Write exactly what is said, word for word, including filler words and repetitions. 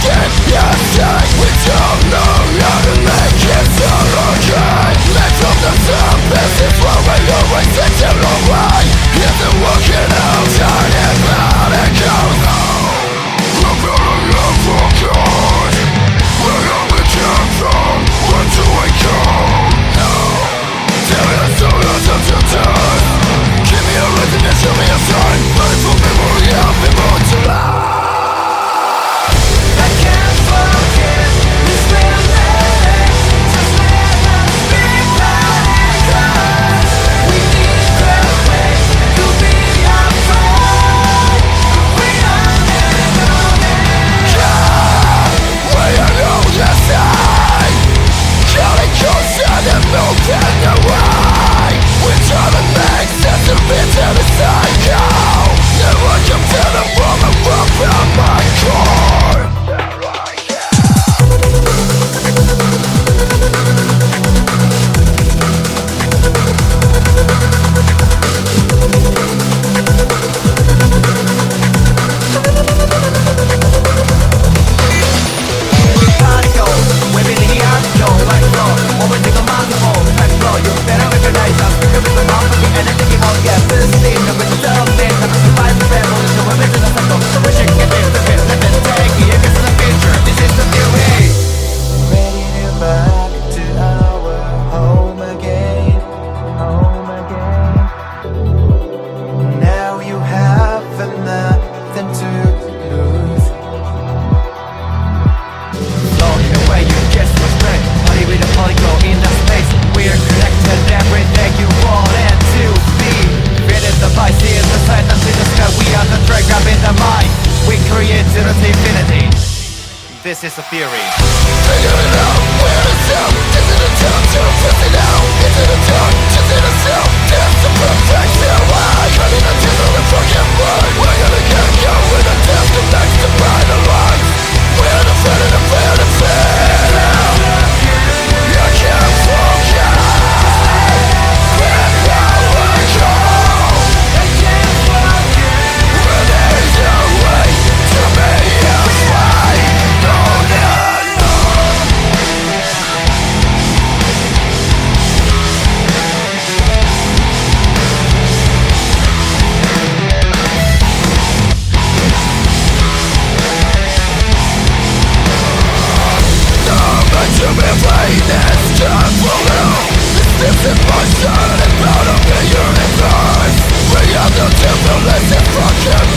This is a theory. Figure it out, where to stop. Is it a time to test it out? Is it a time to sit itself? That's the perfection. Why? Cutting a teeth on the fucking blood. We're gonna get going and test the next to brighter life. We're the friend and the fan and fan. You can't forget. When power goes, I can't forget. When there's a way to be a fight. No, no, no. To be played this time for now. This is my son and proud of the universe. We are the temple, let's fucking